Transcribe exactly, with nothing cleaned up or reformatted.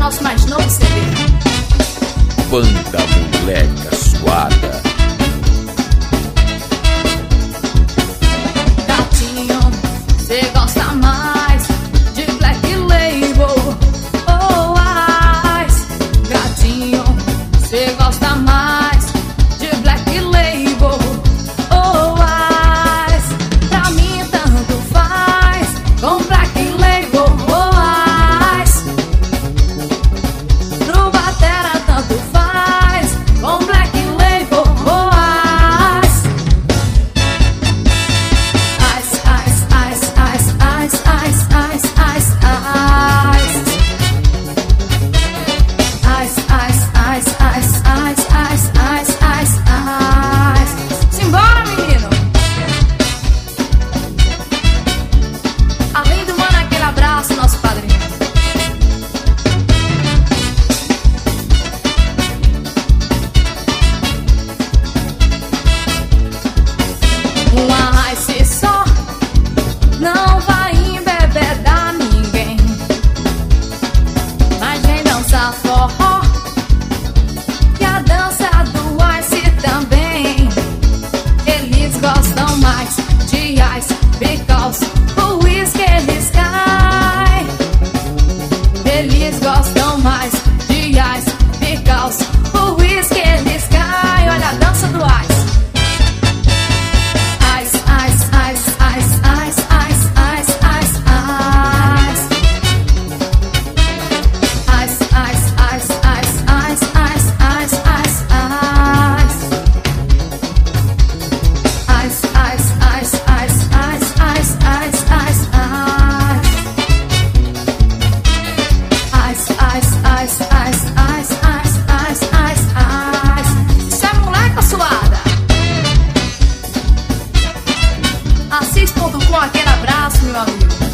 nosso mais novo C D. Banda Moleca Suada. Gatinho, cê gosta mais de Black Label ou Ice? Gatinho, cê gosta mais de Black Label ou Ice? Pra mim tanto faz com Black Label ou Ice. Pro batera tanto faz com Black Label ou Ice. Ice, ice, ice, ice, ice, ice, ice, ice, ice. Ice, ice, ice, ice, ice, ice, ice, ice, ice. Simbora, menino! Além do mano, aquele abraço, nosso padrinho. Uma ice só não vai embebedar ninguém, mas vem dançar forró e a dança do ice também. Eles gostam mais de ice because o whisky eles cai. Eles gostam mais de ice because o whisky eles cai. Olha a dança do ice. Ice, ice, ice, ice, ice, ice, ice, ice, ice. Ice, ice, ice, ice, ice, ice, ice, ice, ice. Ice, ice, ice, ice, ice, ice, ice, ice, ice. Ice, ice, ice, ice, ice, ice, ice, ice, ice. Isso é moleca suada. Assis ponto com, aquele abraço, meu amigo.